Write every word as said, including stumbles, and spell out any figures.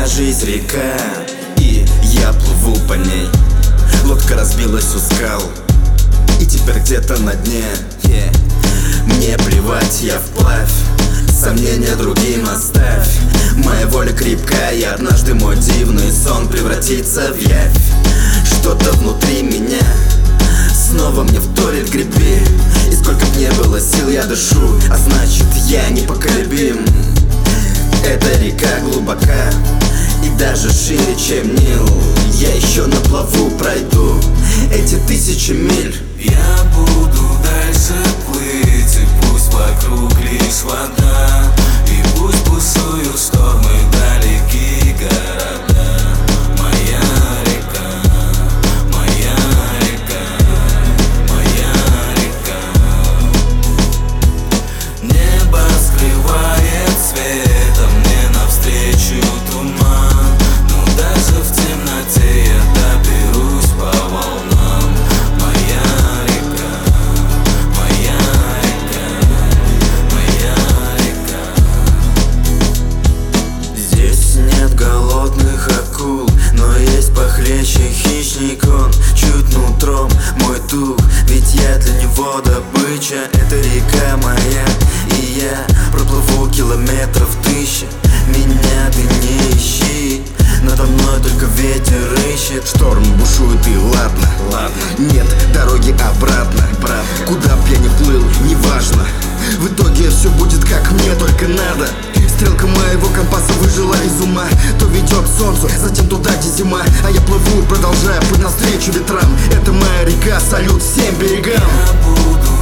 моя жизнь река, и я плыву по ней. Лодка разбилась у скал, и теперь где-то на дне. yeah. Мне плевать, я вплавь, сомнения другим оставь. Моя воля крепкая, и однажды мой дивный сон превратится в явь. Что-то внутри меня снова мне вторит греби, и сколько б не было сил, я дышу, а значит я непоколебим. Эта река глубока и даже шире, чем Нил. Я еще на плаву пройду эти тысячи миль. Я буду дальше плыть, и пусть вокруг лишь вода, и пусть бушуют штормы, далекие города. Моя река, моя река, моя река. Небо скрывает светом, мне навстречу туман, но даже в темноте я доберусь по волнам. Моя река, моя река, моя река. Здесь нет голодных акул, но есть похлеще хищник. Он чуть нутром мой дух, ведь я для него добыча. Это река моя, и я проплыву километров тысячи. Меня ты не ищи, надо мной только ветер ищет. Шторм бушует и ладно, ладно. Нет дороги обратно, правда. Куда б я ни плыл, неважно. В итоге все будет как мне только надо. Стрелка моего компаса выжила из ума. То ведет к солнцу, затем туда, где зима. А я плыву, продолжая путь навстречу ветрам. Это моя река, салют всем берегам. Я буду